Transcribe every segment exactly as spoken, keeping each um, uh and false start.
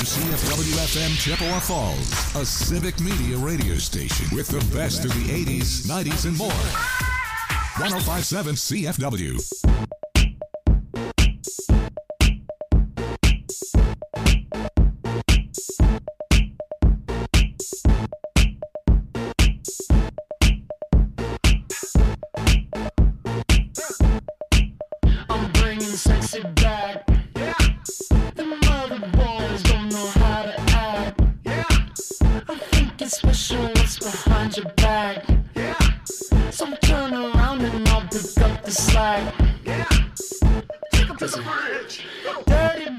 C F W F M Chippewa Falls, a civic media radio station with the best of the eighties, nineties, and more. one oh five point seven C F W. I'm bringing sexy back. Yeah. The mother boys don't know how to act. Yeah. I think it's special what's behind your back. Yeah. So turn around and I'll pick up the slack. Yeah. Take up to the bridge. Dirty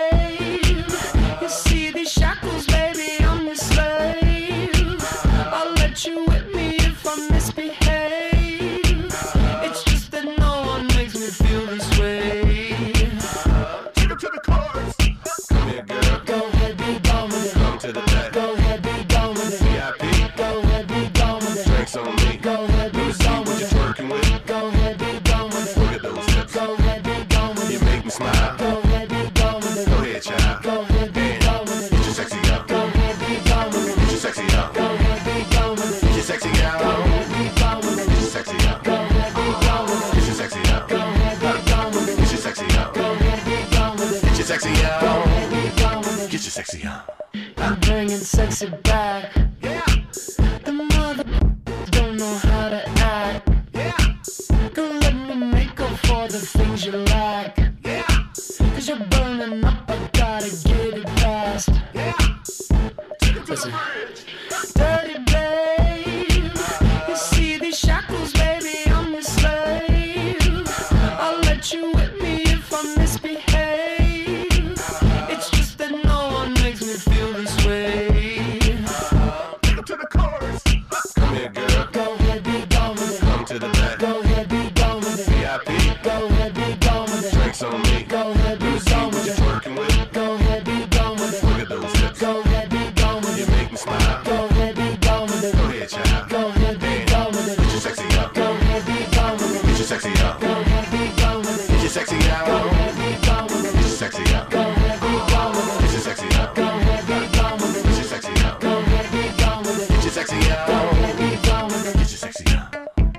babe. You see these shackles, baby, I'm your slave. I'll let you whip me if I misbehave. It's just that no one makes me feel this way. Take up to the cars. Come here, girl. Go ahead, be gone with it. Come to the back. Go ahead, be gone with it. V I P. Go ahead, be gone with it. Drinks on me. Go ahead, be Wanna see gone what with you're it. twerking with? Go ahead, be gone with Look it. at those hips. Go ahead, be gone with You it. make me smile. Go ahead, be gone with it. Go ahead, child. Go ahead, be Damn. gone with Get it. your sexy out. Go ahead, be gone with Get it. your sexy out. Go ahead, be gone with it. Get your sexy out. Go ahead, be gone with Get it. your sexy out. Go ahead, be gone with it. Get your sexy out. Go ahead, be gone with it. Get your sexy out. Go ahead, be gone with it. Get your sexy Go out. ahead, be gone with it. Get your sexy out. I'm bringing sexy back. Yeah. The mother don't know how to act. Yeah. Girl, let me make up for the things you lack. Yeah. Cause you're burning up, I gotta get it fast. Yeah. Listen. Dirty babe. You see these shackles, baby, I'm your slave. I'll let you whip me if I misbehave. It's just that no one makes me feel this way. Take up to the cars. Come here, girl. Go ahead, be gone with it. Come to the back. Go ahead, be gone with it. V I P. Go ahead, be gone with it. Drinks on me. Go ahead, be Wanna see gone what with you're it. twerking with? Go ahead, be gone with it. Look at those hips. Go ahead, be gone with You it. make me smile. Go ahead, be gone with it. Go ahead, child. Go ahead, be Damn. gone with Get it. your sexy out. Go ahead, be gone with it. Get your sexy out. Go ahead, be gone with it. Get your sexy Go out. ahead, be gone with Get it. your sexy out. Go ahead, be gone with Get it. your sexy out. Go ahead, be gone with Get it. your sexy out. Go ahead, be gone with it. Get your sexy Go out. ahead, be gone with it. Get your sexy out.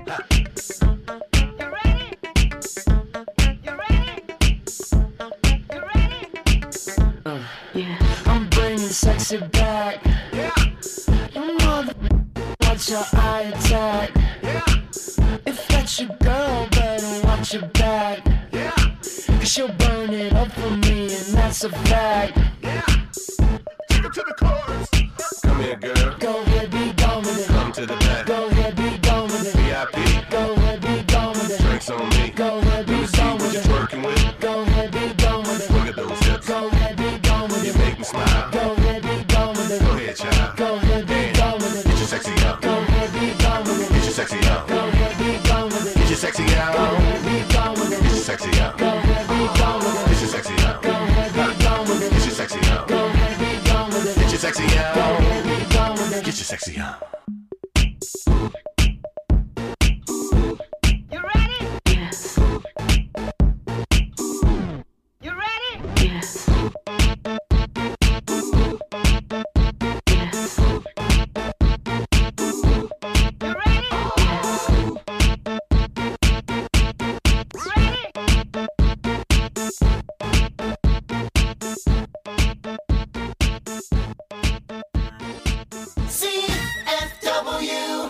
You ready? You ready? You ready? Yeah. I'm bringing sexy back. Yeah. Your mother, watch your eye attack. Yeah. If that's your girl, better watch your back. Yeah. Cause she'll burn it up for me, and that's a fact. Yeah. Take up to the cars. Come here, girl. Go ahead, be gone with it. Come to the back. Go ahead, be gone with it. V I P. Go ahead, be gone with it. Drinks on me. Go ahead, be Wanna see gone what with you're it. twerking with? Go ahead, be gone with it. Look at those hips. Go ahead, be gone with You it. make me smile. Go ahead, be gone with it. Go ahead, child. Go ahead, be Damn. gone with Get it. your sexy out. Go ahead, be gone with Get it. your sexy out. Go ahead, be gone with it. Get your sexy Go out. ahead, be gone with Get your it. sexy out. Go ahead, be gone with Get it. your sexy out. Go ahead, be gone with Get it. your sexy out. Go ahead, be gone with it. Get your sexy Go out. ahead, be gone with it. Get your sexy out. You ready? Yes, You ready? yes, yes, You ready? Ready? C F W.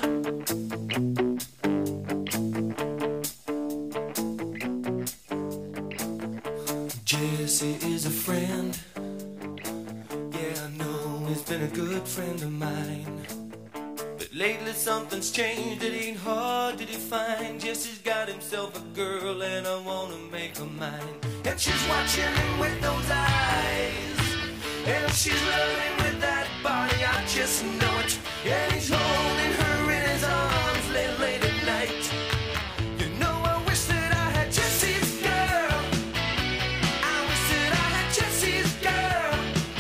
Jesse is a friend. Yeah, I know he's been a good friend of mine. But lately something's changed, it ain't hard to define. Jesse's got himself a girl and I wanna make her mine. And she's watching him with those eyes, and she's loving with that body, I just know it. And he's holding her in his arms late, late at night. You know I wish that I had Jesse's girl. I wish that I had Jesse's girl.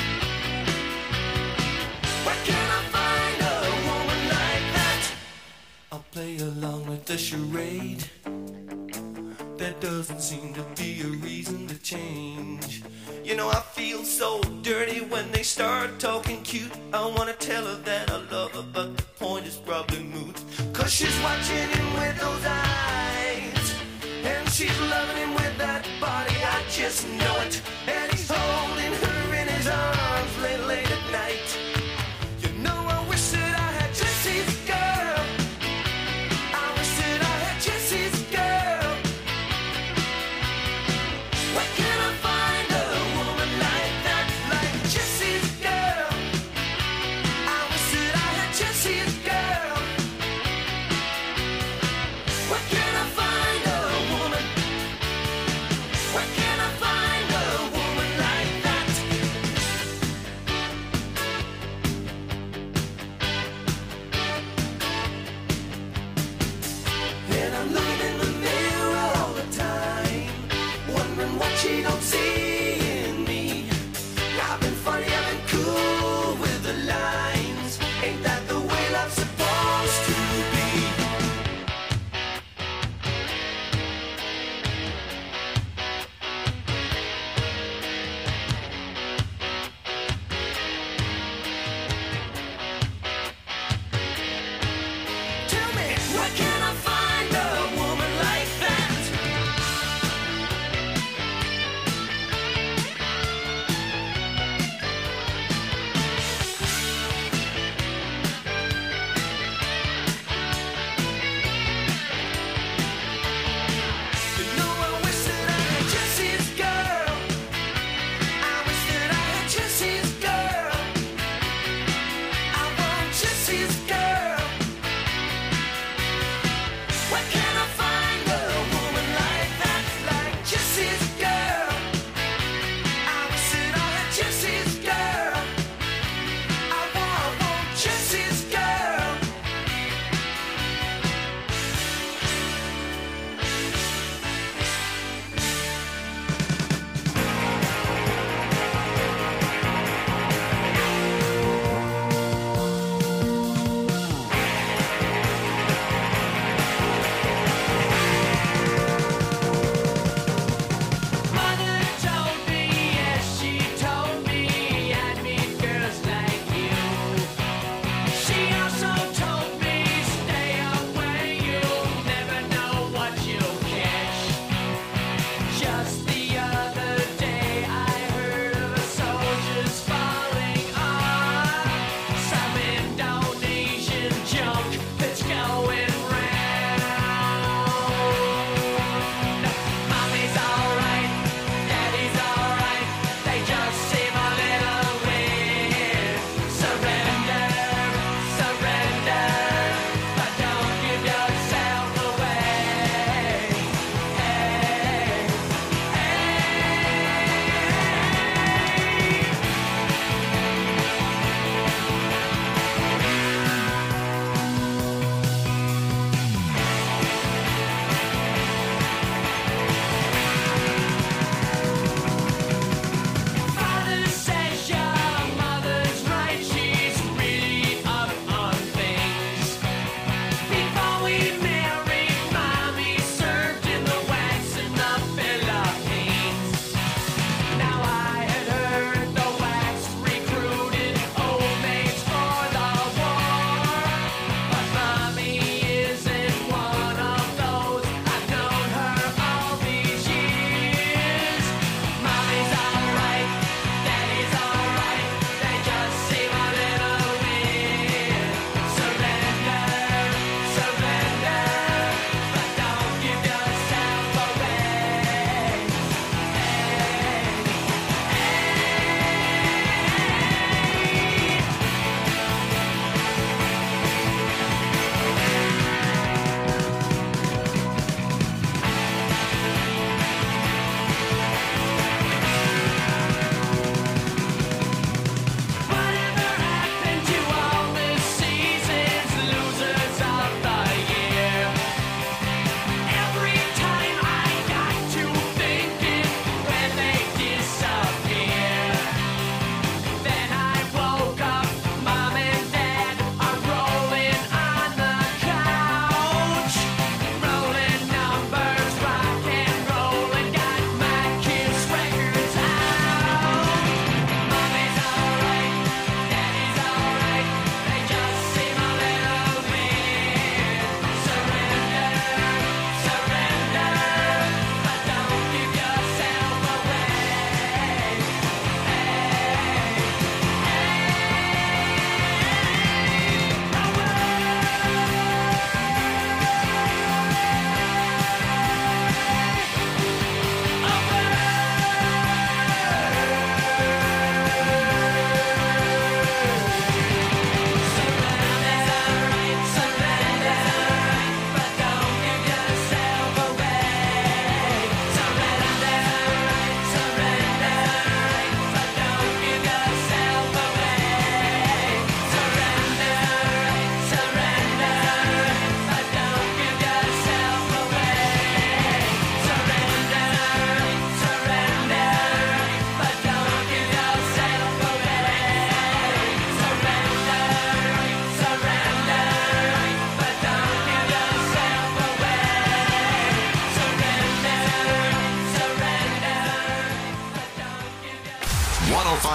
Where can I find a woman like that? I'll play along with the charade. There doesn't seem to be a reason to change. You know I feel so so dirty when they start talking cute. I wanna tell her that I love her, but the point is probably moot. Cause she's watching him with those eyes, and she's loving him with that body, I just know it. And he's holding her in his arms late, late at night. You know I wish that I had Jesse's girl. I wish that I had Jesse's girl. Where can I find a woman like that, like Jesse's girl? I wish that I had Jesse's girl. Where can I find a woman? Where can I find a woman like that?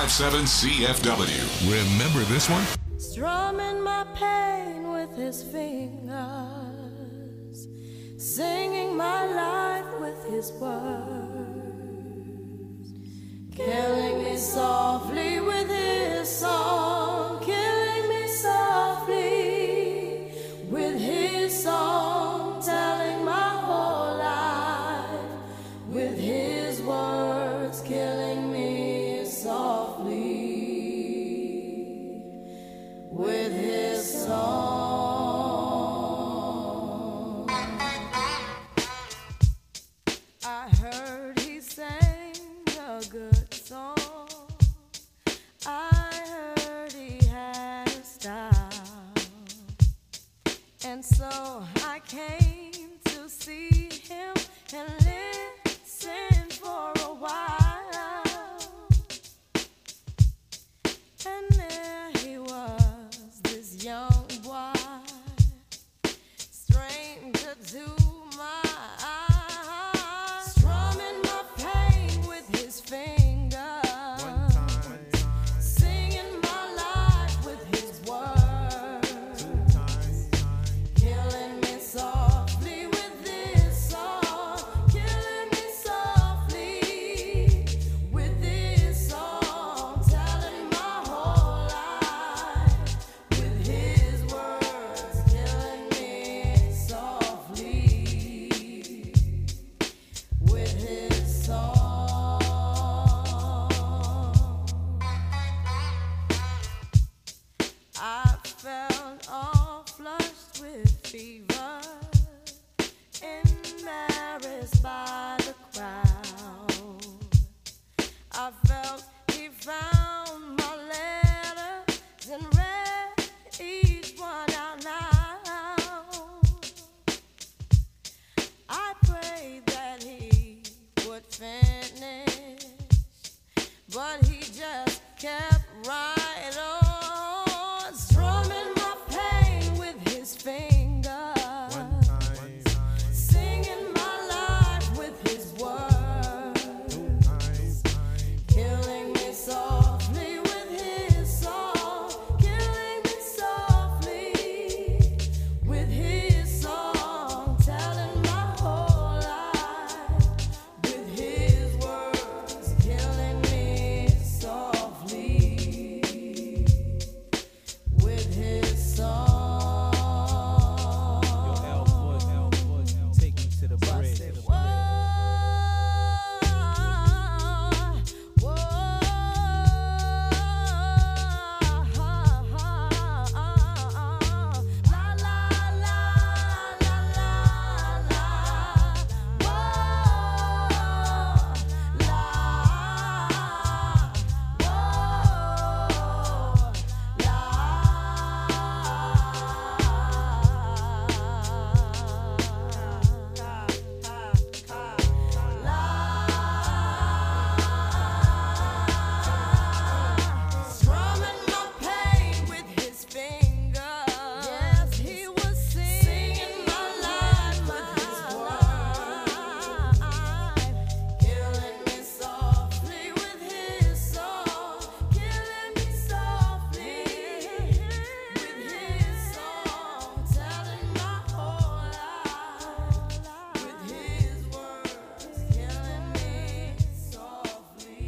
five seven C F W. Remember this one? Strumming my pain with his fingers, singing my life with his words, killing me softly with his song, killing me softly with his song, telling my whole life with his words, killing me softly with his song. I heard he sang a good song. I heard he had a style. And so I came to see him and listen for a while. And there he was, this young boy, stranger to my eyes, strumming my pain with his fingers, one time, one time. Singing my life with his words, two times, killing me softly with this song, killing me softly with this song, telling my whole life with his words, killing me softly with his song. I felt all flushed with fever, embarrassed by the crowd. I felt he found my letters and read each one out loud. I prayed that he would finish, but he just kept right on, strumming my pain with his fingers, one time, singing my life with his words, two times, killing me softly with his song, killing me softly with his song, telling my whole life with his words, killing me softly with his song. Take me to the bridge. Whoa, whoa, la la la la la la, whoa, la, strumming my pain with his fingers. Yes, he was singing my life with his words, killing me softly with his song, killing me softly with his song, telling my whole life with his words, killing me softly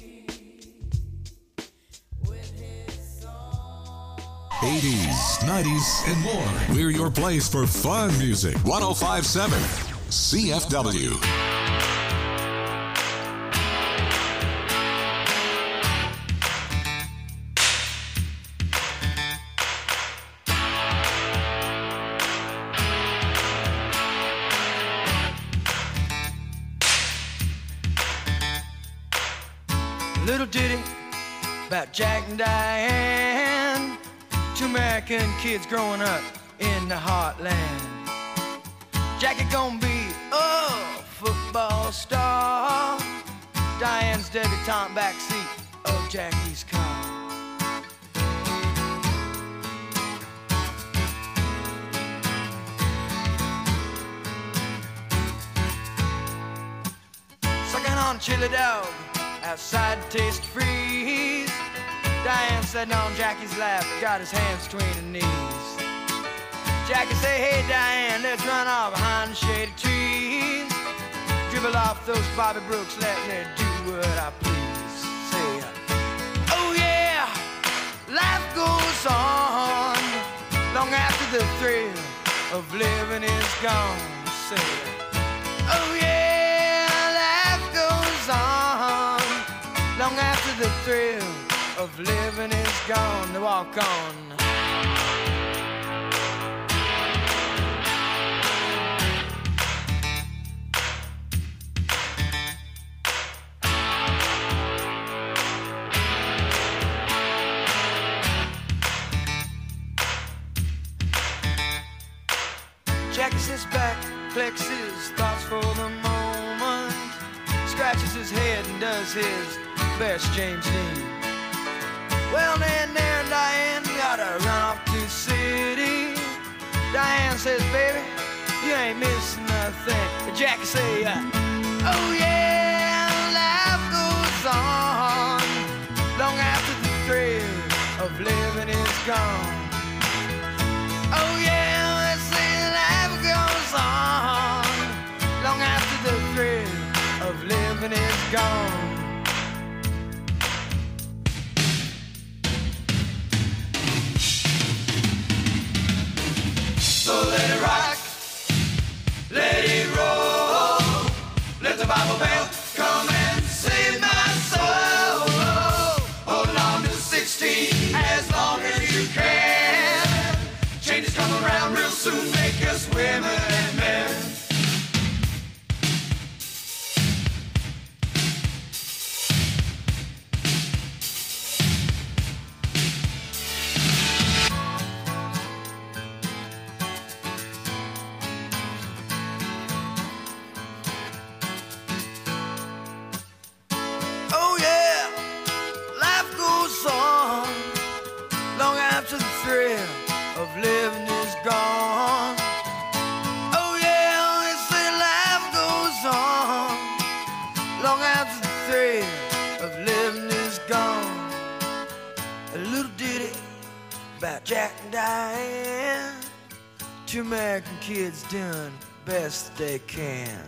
with his song. eighties, nineties, and more. We're your place for fun music. one oh five point seven C F W. Little ditty about Jack and Diane, two American kids growing up in the heartland. Jackie gonna be a football star, Diane's debutante backseat of Jackie's car. Sucking on chili dog outside Taste Freeze, Diane sitting on Jackie's lap, got his hands between her knees. Jackie say, hey Diane, let's run off behind the shady trees. Dribble off those Bobby Brooks, let me do what I please. Say, oh yeah, life goes on long after the thrill of living is gone. Say, oh yeah, life goes on long after the thrill of living is gone. To walk on. Jackie sits back, collects his thoughts for the moment, scratches his head and does his best James Dean. Well, then there, Diane, gotta run off to the city. Diane says, baby, you ain't missing nothing. Jackie say, uh, oh yeah, life goes on long after the thrill of living is gone. Oh yeah, let's say life goes on long after the thrill of living is gone. So let it rock, let it roll, let the Bible bell come and save my soul. Hold on to sixteen as long as you can. Changes come around real soon, make us women and men. Oh yeah, life goes on long after the thrill of living is gone. Oh yeah, they say life goes on long after the thrill of living is gone. A little ditty about Jack and Diane, two American kids doing the best they can.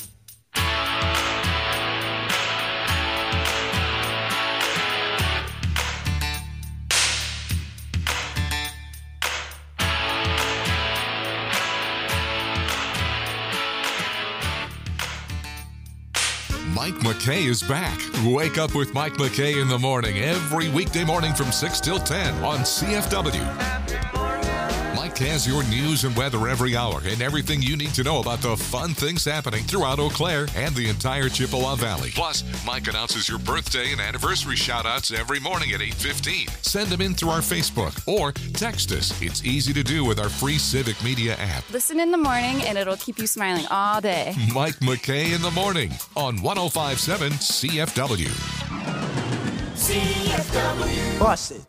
Mike McKay is back. Wake up with Mike McKay in the morning every weekday morning from six till ten on C F W. Mike has your news and weather every hour and everything you need to know about the fun things happening throughout Eau Claire and the entire Chippewa Valley. Plus, Mike announces your birthday and anniversary shout-outs every morning at eight fifteen. Send them in through our Facebook or text us. It's easy to do with our free Civic Media app. Listen in the morning and it'll keep you smiling all day. Mike McKay in the morning on one oh five point seven C F W. C F W. Bust it.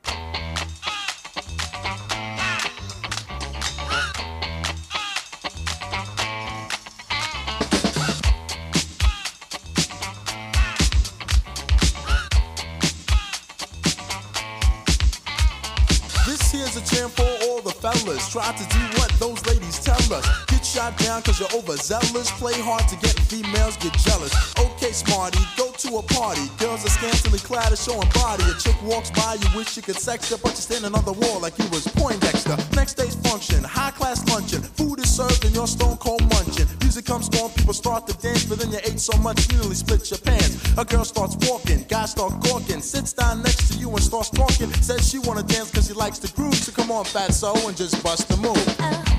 This here's a jam for all the fellas. Try to do what those ladies tell us. Get shot down cause you're overzealous. Play hard to get females, get jealous. Okay, smarty, go to a party. Girls are scantily clad and showing body. A chick walks by, you wish you could sex her, but you're standing on the wall like you was Poindexter. Next day's function, high class luncheon. Food is served and you're stone cold munching. Music comes on, people start to dance, but then you ate so much you nearly split your pants. A girl starts walking, guys start gawking. Sits down next to you and starts talking. Says she wanna dance cause she likes the groove. So come on, fatso, and just bust the move.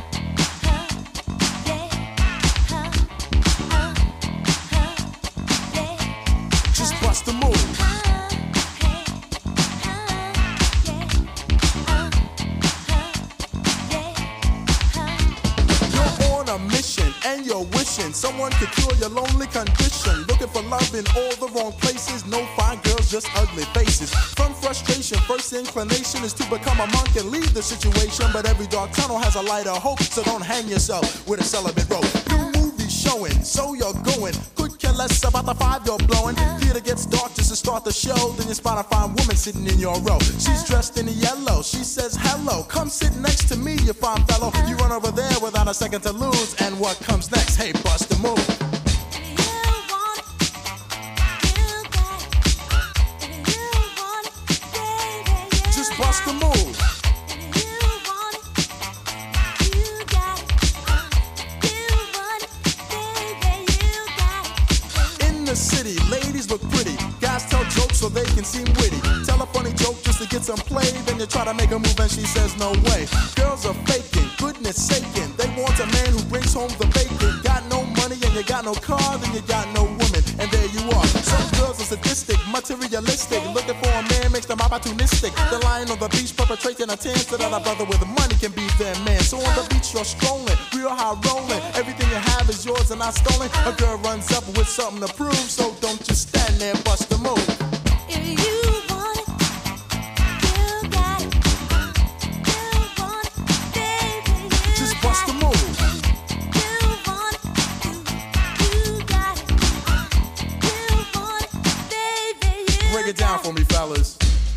Just bust the move. You're on a mission and you're wishing someone could cure your lonely condition. Looking for love in all the wrong places. No fine girls, just ugly faces. From frustration, first inclination is to become a monk and leave the situation. But every dark tunnel has a light of hope, so don't hang yourself with a celibate rope. New movies showing, so you're going. Could care less about the five you're blowing. Theater gets dark just to start the show. Then you spot a fine woman sitting in your row. She's dressed in yellow. She says hello. Come sit next to me, you fine fellow. You run over there without a second to lose. And what comes next? Hey, bust a move. Just bust a move. The city, ladies look pretty. Guys tell jokes so they can seem witty. Tell a funny joke just to get some play. Then you try to make a move and she says no way. Girls are faking, goodness saking. They want a man who brings home the bacon. Got no money and you got no car, then you got no woman. And there you are. Some girls are sadistic, materialistic. Looking for a man makes them opportunistic. They're lying on the beach perpetrating a tan so that a brother with money can be their man. So on the beach you're strolling, real high rolling. Everything you have is yours and not stolen. A girl runs up with something to prove. So don't just stand there, bust a move. If you want it, you got it. You want it, baby, you just bust a move. You want it, you, you got it. You want it, baby, you break it down for me, fellas.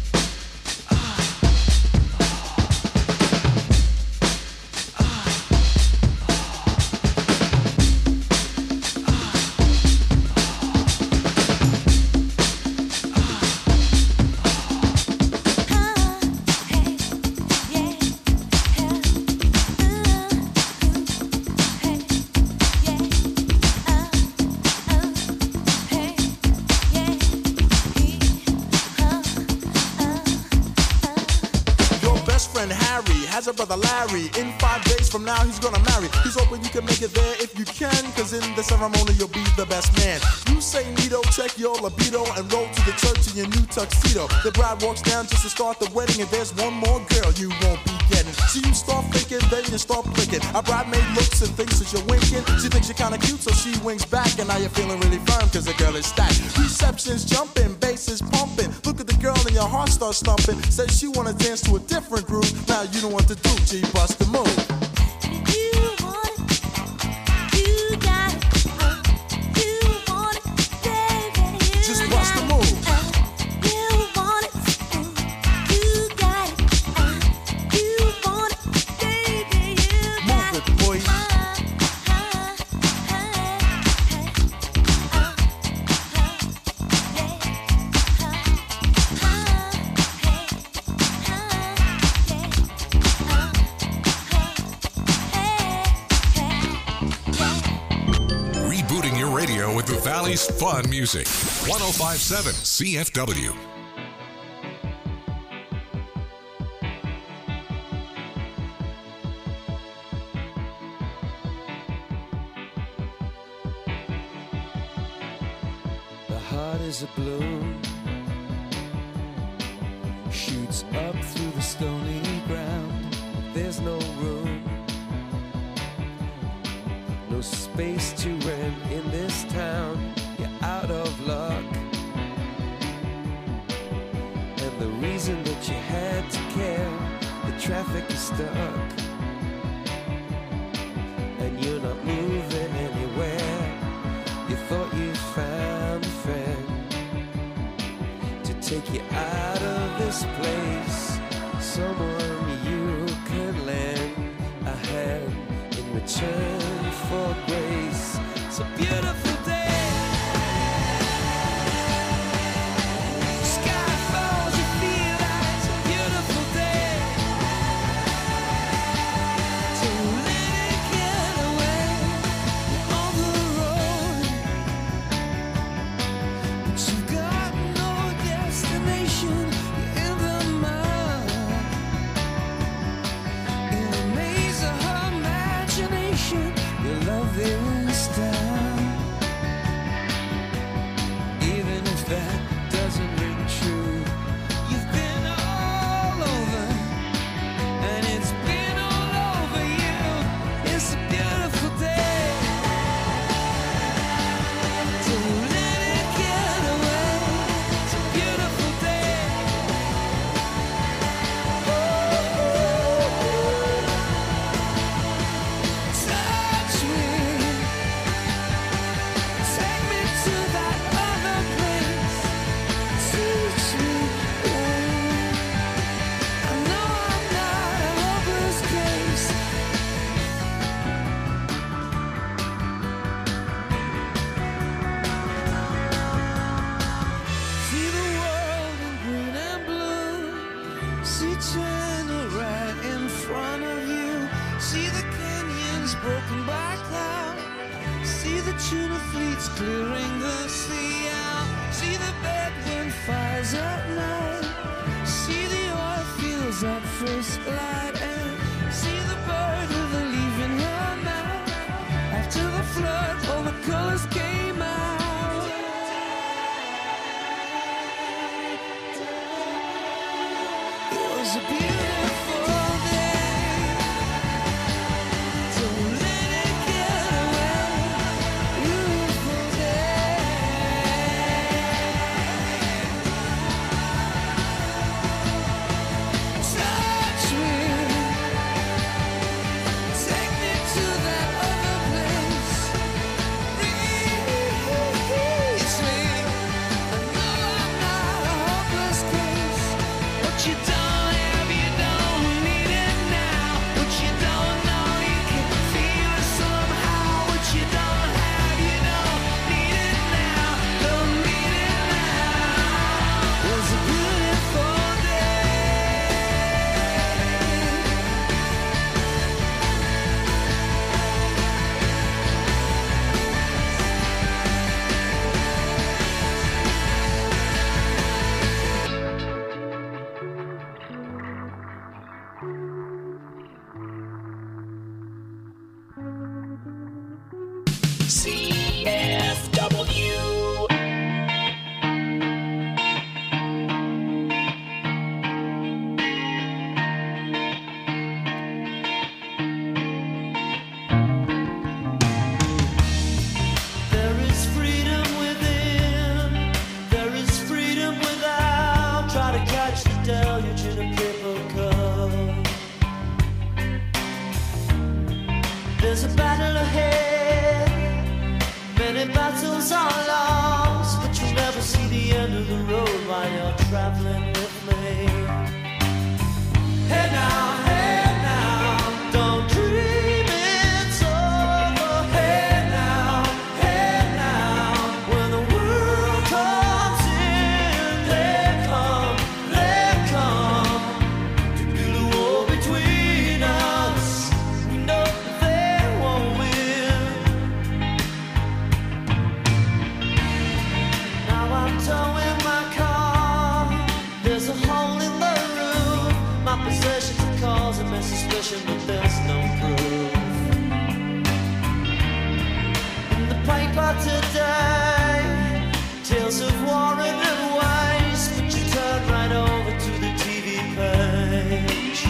Has a brother Larry. In five days from now he's gonna marry. He's hoping you can make it there if you can, cause in the ceremony you'll be the best man. You say neato, check your libido, and roll to the church in your new tuxedo. The bride walks down just to start the wedding, and there's one more girl you won't be getting. So you start thinking, then you start blinking. A bridemaid looks and thinks that you're winking. She thinks you're kinda cute, so she winks back, and now you're feeling really firm cause the girl is stacked. Reception's jumping, bass is pumping. Look at the girl and your heart starts thumping. Says she wanna dance to a different groove. Now you don't want to do, G, bust the move. You want it, you got it. You want it, baby, you just bust the move. You want it, you got it. You want it, baby, you got it. Move it, boy. With the Valley's fun music. one oh five point seven C F W. The heart is a balloon, shoots up through the stony ground. There's no room, no space to rent in this town. You're out of luck, and the reason that you had to care, the traffic is stuck, and you're not moving anywhere. You thought you found a friend to take you out of this place, someone you can lend a hand in return for grace. It's a beautiful day. Sky falls, you feel like it's a beautiful day. So let it get away on the road, but you've got no destination. You're in the mud, in a maze of her imagination. Your love is down. See China right in front of you. See the canyons broken by cloud. See the tuna fleets clearing the sea out. See the bedroom fires at night. See the oil fields at first light. And see the bird with a leaf in her mouth. After the flood, all the colors came out. It was a beautiful day. Don't let it get away. Beautiful day. Touch me. Take me to that other place. Reach me. I know I'm not a hopeless case. What you don't have, you don't need it now. What you don't know, you can feel it somehow. What you don't have, you don't need it now. Don't need it now. It was a beautiful day. C F W. There is freedom within, there is freedom without. Try to catch the deluge in a paper cup. There's a battle ahead, many battles are lost, but you'll never see the end of the road while you're traveling with me. Hey now, hey now, don't dream it's over. Hey now, hey now, when the world comes in, they come, they come to build a wall between us. We know they won't win. Now I'm towing my car. There's a hole in the roof. My possessions are causing me suspicion, but there's no proof. In the paper today, tales of war and waste, but you turn right over to the T V page.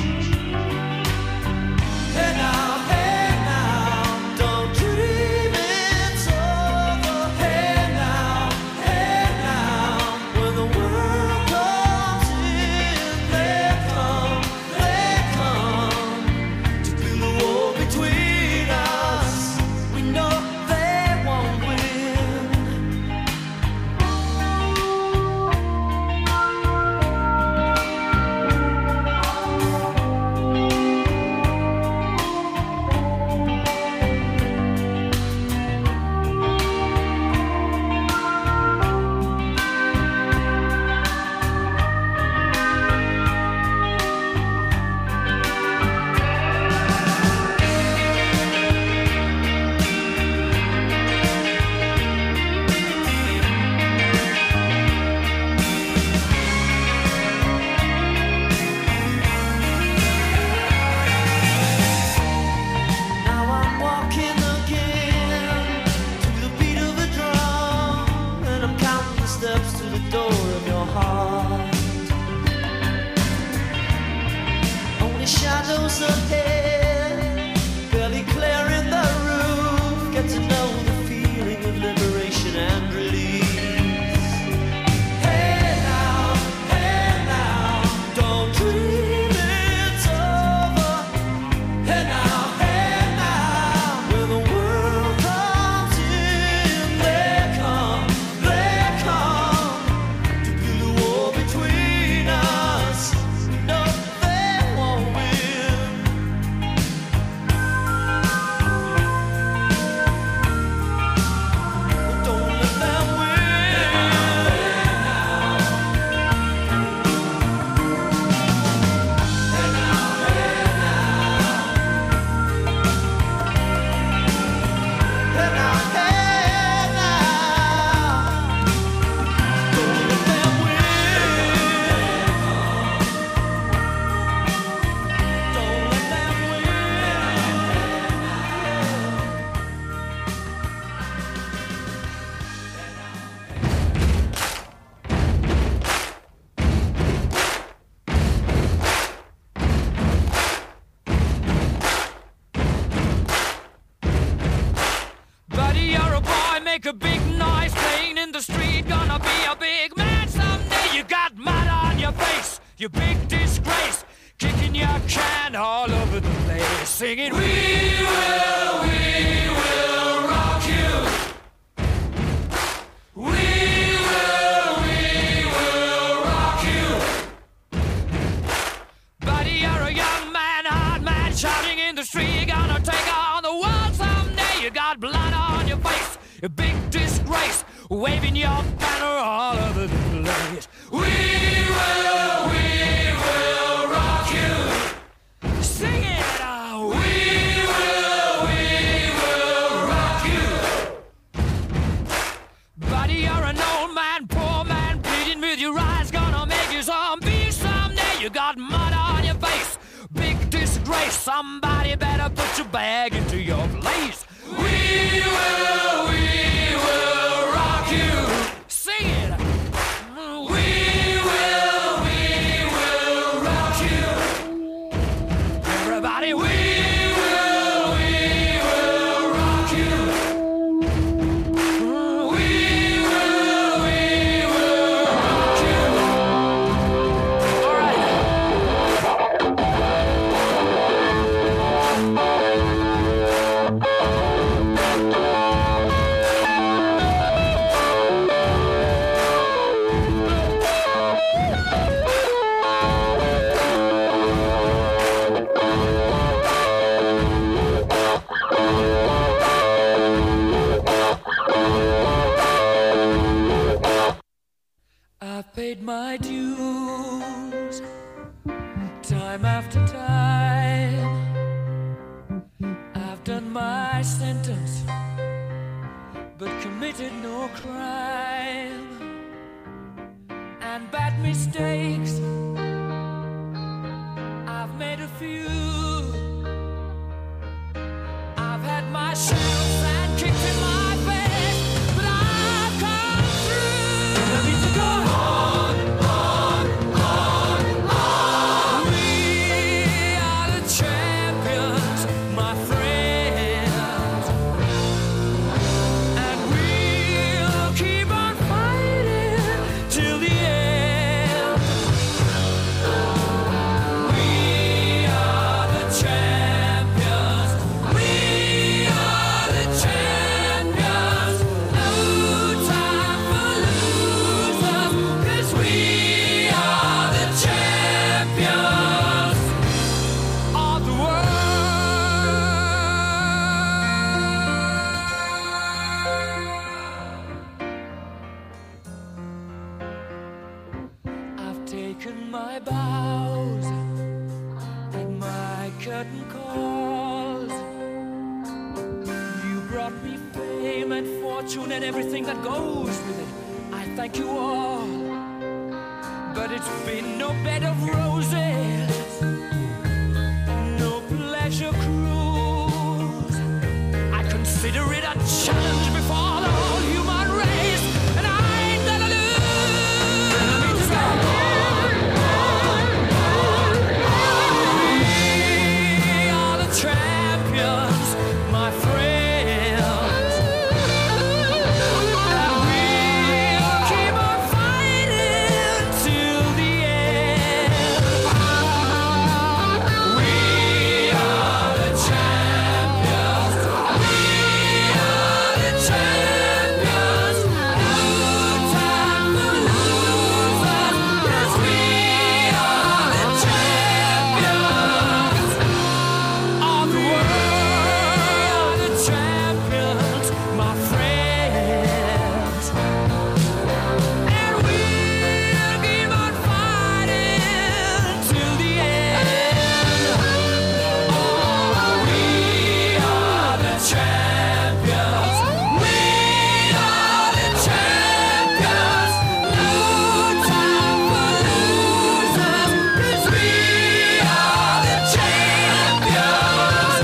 Hey now, hey now, don't dream it's over. Hey now, hey now, when the world comes in, they come, they come to make a big noise playing in the street. Gonna be a big man someday. You got mud on your face, you big disgrace. Kicking your can all over the place, singing, we will, we will rock you. We will, we will rock you. Buddy, you're a young man, hard man, shouting in the street. You're gonna take on the world someday. You got blood on your face, a big disgrace, waving your banner all over the place. We will, we will rock you. Sing it out. We will, we will rock you. Buddy, you're an old man, poor man, pleading with your eyes, gonna make you zombie someday. You got mud on your face, big disgrace. Somebody better put your bag into your place. We will, we will rock you. Sing it. We will, we will rock you. Everybody, we will, we will rock you. We will, we will rock you. All right. I've paid my dues time after time. I've done my sentence, but committed no crime. And bad mistakes, I've made a few. I've had my shadows and kicked in my face, but I've come through. I need to go on, on, on, on. We are the champions, my friends, and we'll keep on fighting till the end. We are the champions. We are the champions. No time for losers, 'cause we are the champions of the world. I've taken my bows and my curtain calls. You brought me fame and fortune and everything that goes with it. I thank you all, but it's been no bed of roses, no pleasure cruise. I consider it a challenge before the whole human race, and I ain't gonna lose. I mean, just go on, on, on, on. We are the champions, my friends, and we'll keep on fighting till the end. We are the champions. We are the champions. No time for losers, 'cause we are the champions of the world. The champions, my friends, and we'll keep on fighting till the end. Oh, we are the champions. We are the champions. No time for losers, 'cause we are the champions.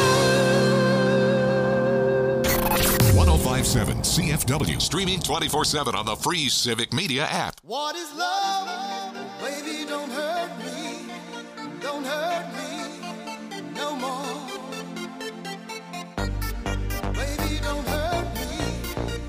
one oh five point seven C F W, streaming twenty-four seven on the free Civic Media app. What is love? Baby, don't hurt me. Don't hurt me no more. Baby, don't hurt me.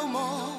more.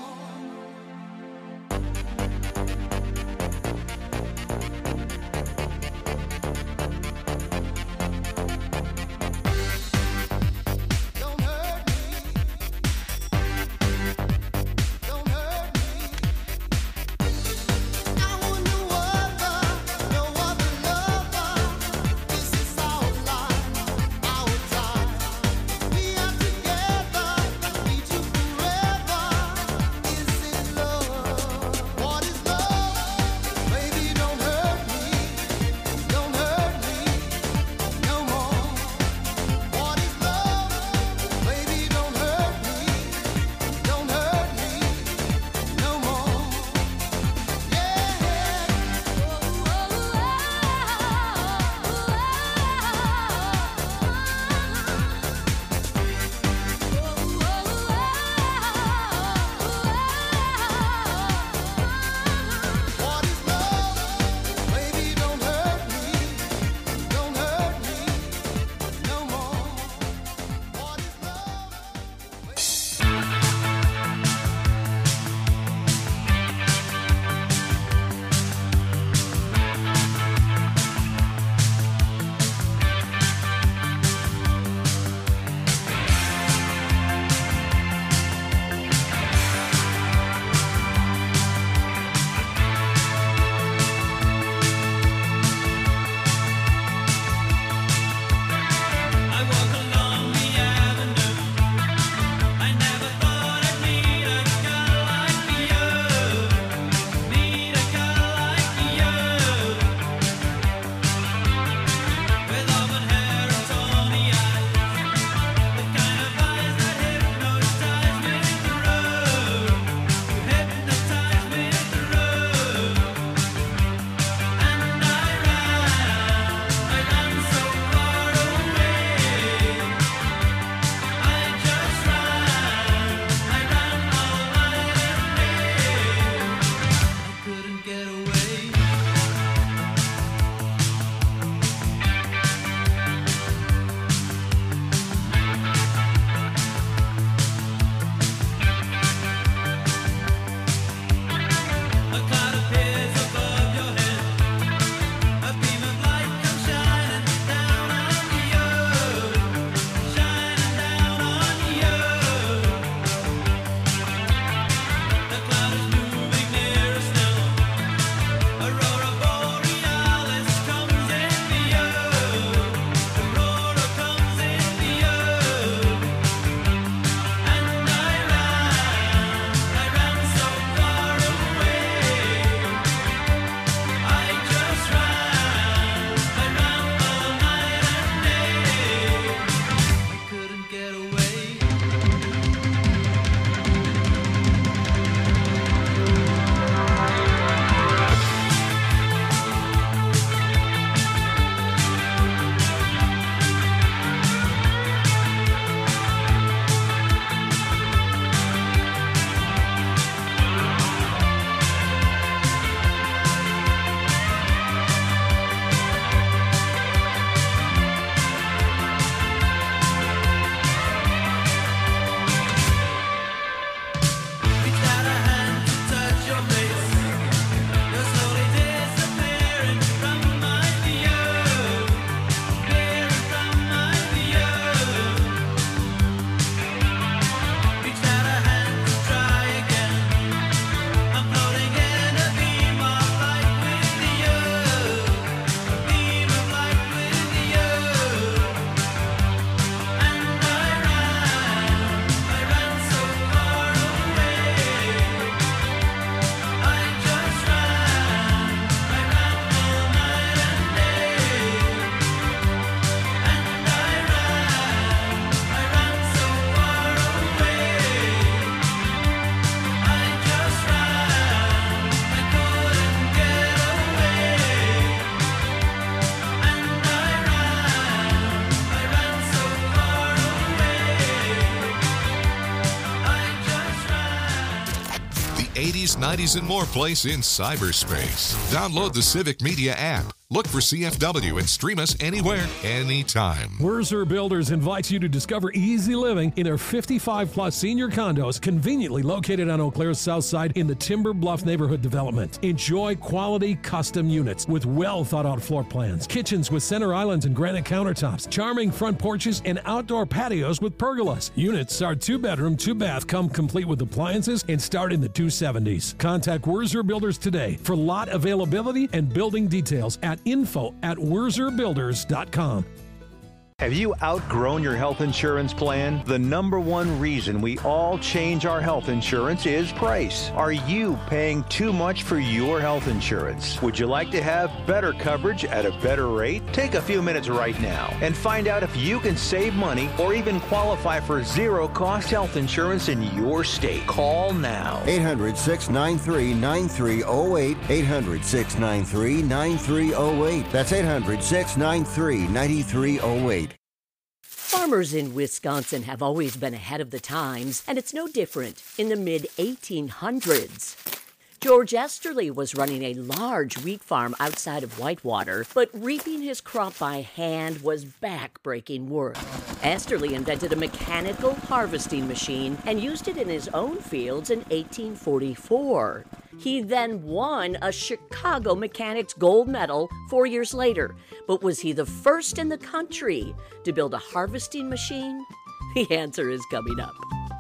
eighties, nineties, and more place in cyberspace. Download the Civic Media app. Look for C F W and stream us anywhere, anytime. Werzer Builders invites you to discover easy living in their fifty-five plus senior condos conveniently located on Eau Claire's south side in the Timber Bluff neighborhood development. Enjoy quality custom units with well thought out floor plans, kitchens with center islands and granite countertops, charming front porches, and outdoor patios with pergolas. Units are two bedroom, two bath, come complete with appliances and start in the two seventies. Contact Werzer Builders today for lot availability and building details at info at werzer builders dot com. Have you outgrown your health insurance plan? The number one reason we all change our health insurance is price. Are you paying too much for your health insurance? Would you like to have better coverage at a better rate? Take a few minutes right now and find out if you can save money or even qualify for zero-cost health insurance in your state. Call now. eight hundred, six nine three, nine three zero eight. eight hundred, six nine three, nine three zero eight. That's eight hundred, six nine three, nine three zero eight. Farmers in Wisconsin have always been ahead of the times, and it's no different in the mid eighteen hundreds. George Esterly was running a large wheat farm outside of Whitewater, but reaping his crop by hand was back-breaking work. Esterly invented a mechanical harvesting machine and used it in his own fields in eighteen forty-four. He then won a Chicago Mechanics Gold Medal four years later. But was he the first in the country to build a harvesting machine? The answer is coming up.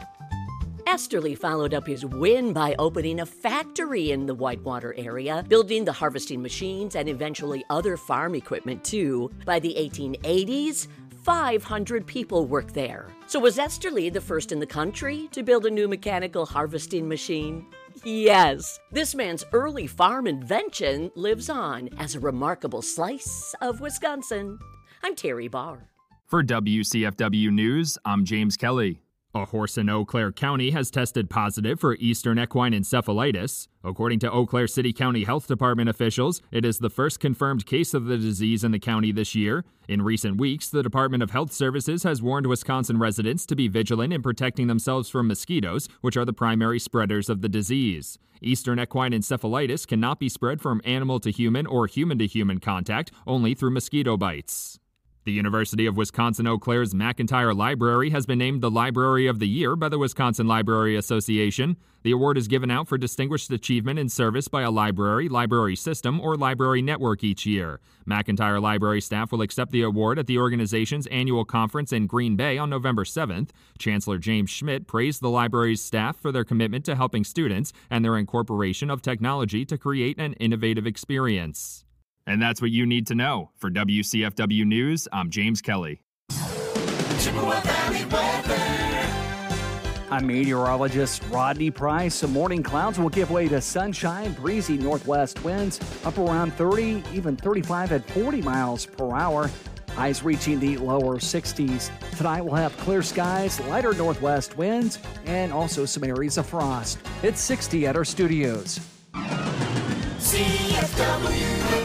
Esterly followed up his win by opening a factory in the Whitewater area, building the harvesting machines and eventually other farm equipment too. By the eighteen eighties, five hundred people worked there. So was Esterly the first in the country to build a new mechanical harvesting machine? Yes, this man's early farm invention lives on as a remarkable slice of Wisconsin. I'm Terry Barr. For W C F W News, I'm James Kelly. A horse in Eau Claire County has tested positive for Eastern equine encephalitis. According to Eau Claire City County Health Department officials, it is the first confirmed case of the disease in the county this year. In recent weeks, the Department of Health Services has warned Wisconsin residents to be vigilant in protecting themselves from mosquitoes, which are the primary spreaders of the disease. Eastern equine encephalitis cannot be spread from animal to human or human to human contact, only through mosquito bites. The University of Wisconsin-Eau Claire's McIntyre Library has been named the Library of the Year by the Wisconsin Library Association. The award is given out for distinguished achievement in service by a library, library system, or library network each year. McIntyre Library staff will accept the award at the organization's annual conference in Green Bay on November seventh. Chancellor James Schmidt praised the library's staff for their commitment to helping students and their incorporation of technology to create an innovative experience. And that's what you need to know. For W C F W News, I'm James Kelly. I'm meteorologist Rodney Price. Some morning clouds will give way to sunshine, breezy northwest winds up around thirty, even thirty-five at forty miles per hour. Highs reaching the lower sixties. Tonight we'll have clear skies, lighter northwest winds, and also some areas of frost. It's sixty at our studios. C F W.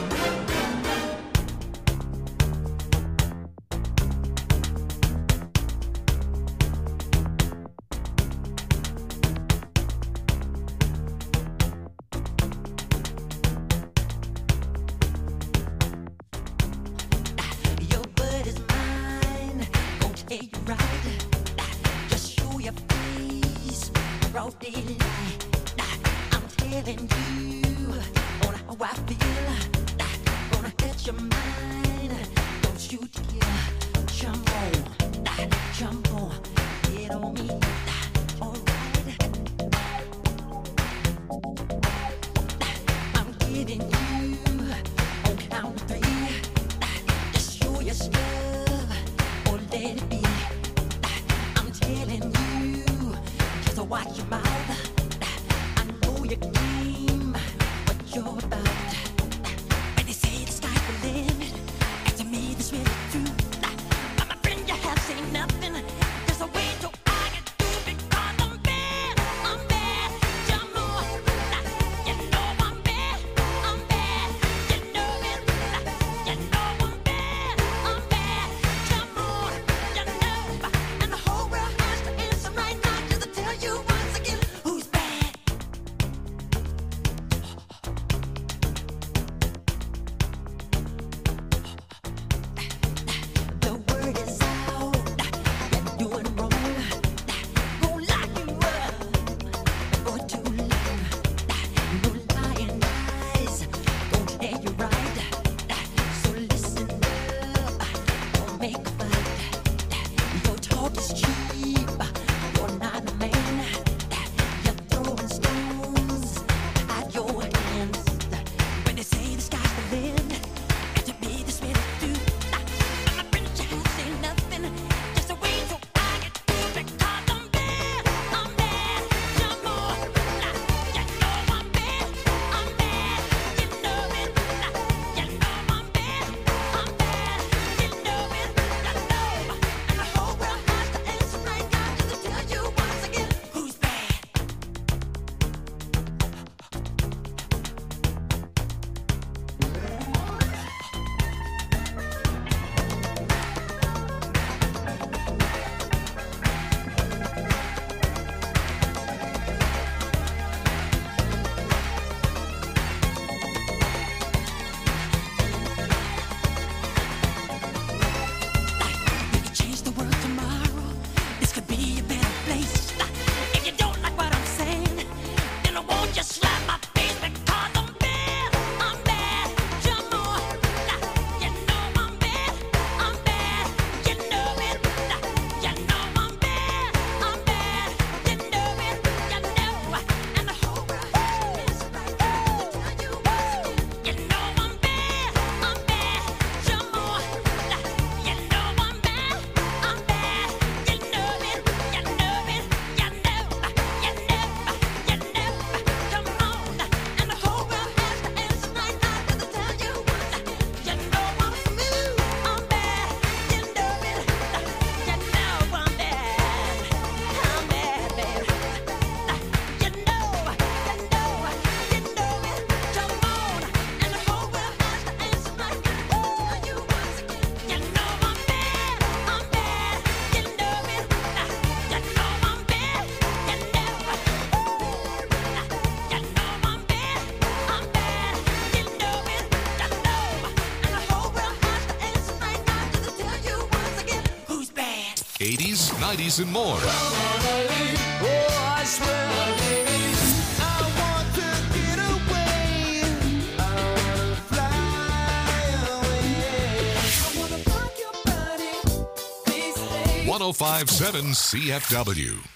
these and more. Oh, I swear. I want to get away. I wanna fly away. I wanna rock your body. Please stay. one oh five point seven C F W.